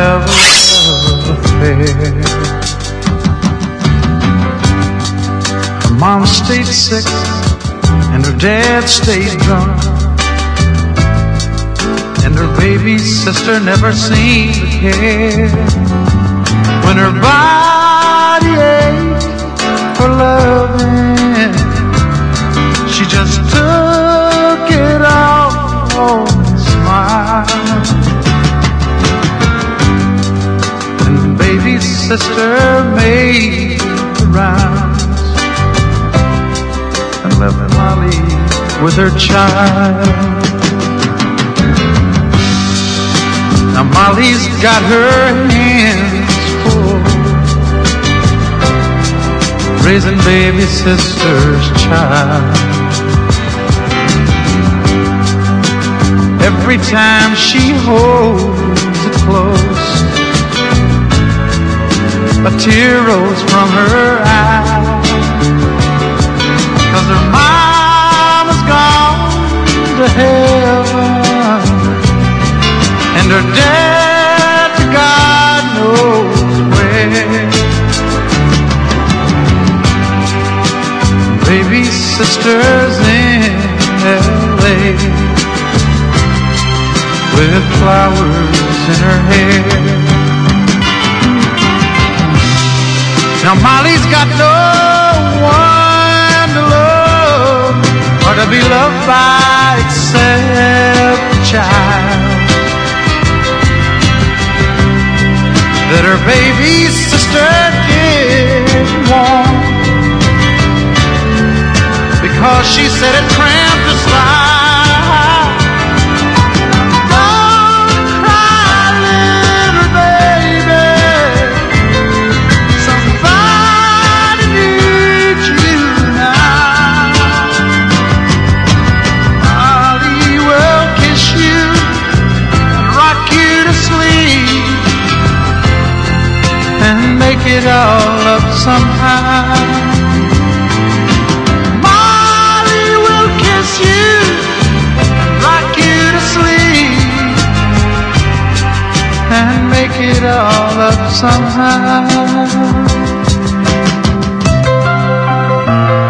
have a love affair. Her mom stayed sick and her dad stayed drunk, and her baby sister never seemed to care. When her body ached for loving, she just took it all and smiled. And baby sister made the rounds and left Molly with her child. Now Molly's got her hands full raising baby sister's child. Every time she holds it close, a tear rolls from her eye, 'cause her mama's gone to heaven and her dad to God knows where. Baby sister's in L.A. with flowers in her hair. Now Molly's got no one to love or to be loved by except the child that her baby sister didn't want, because she said it cramped her style. Don't cry, little baby, somebody needs you now. Molly will kiss you and rock you to sleep and make it all up somehow. Molly will kiss you and rock you to sleep and make it all up somehow.